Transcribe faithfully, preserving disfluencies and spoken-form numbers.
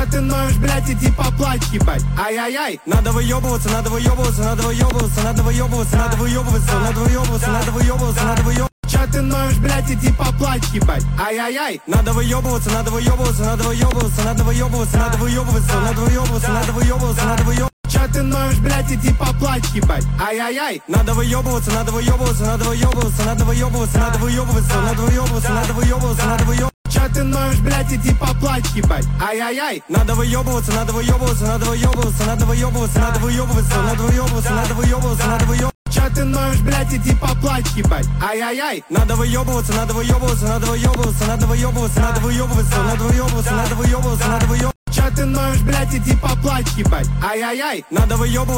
Чё ты ноешь, блядь, иди поплачь, ебать. Ай-яй-яй. Надо выебываться, надо выебываться, надо выебываться, надо выебываться, надо выебываться, надо выебываться, надо выебываться, надо выебываться. Чё ты ноешь, блядь, иди поплачь, ебать. Ай-яй-яй. Надо выебываться, надо выебываться, надо выебываться, надо выебываться, надо выебываться, надо выебываться, надо выебываться, надо выебываться. Чё ты ноешь, блядь, иди поплачь, ебать. Ай-яй-яй. Надо выебываться, надо выебываться, надо выебываться, надо выебываться, надо выебываться, надо выебываться, надо выебываться, надо выебываться. Чё ты ноешь, блядь, иди поплачь, ебать. Ай-яй-яй. Надо выебываться, надо выебываться, надо выебываться, надо выебываться, надо выебываться, надо выебываться, надо выебываться, надо выебываться. Чё ты ноешь, блядь, иди поплачь, ебать. Ай-яй-яй. Надо выебываться, надо выебываться, надо выебываться, надо выебываться, надо выебываться, надо выебываться, надо выебываться, надо выебываться. Чё ты ноешь, блядь, иди поплачь, ебать. Ай-яй-яй. Надо выебываться.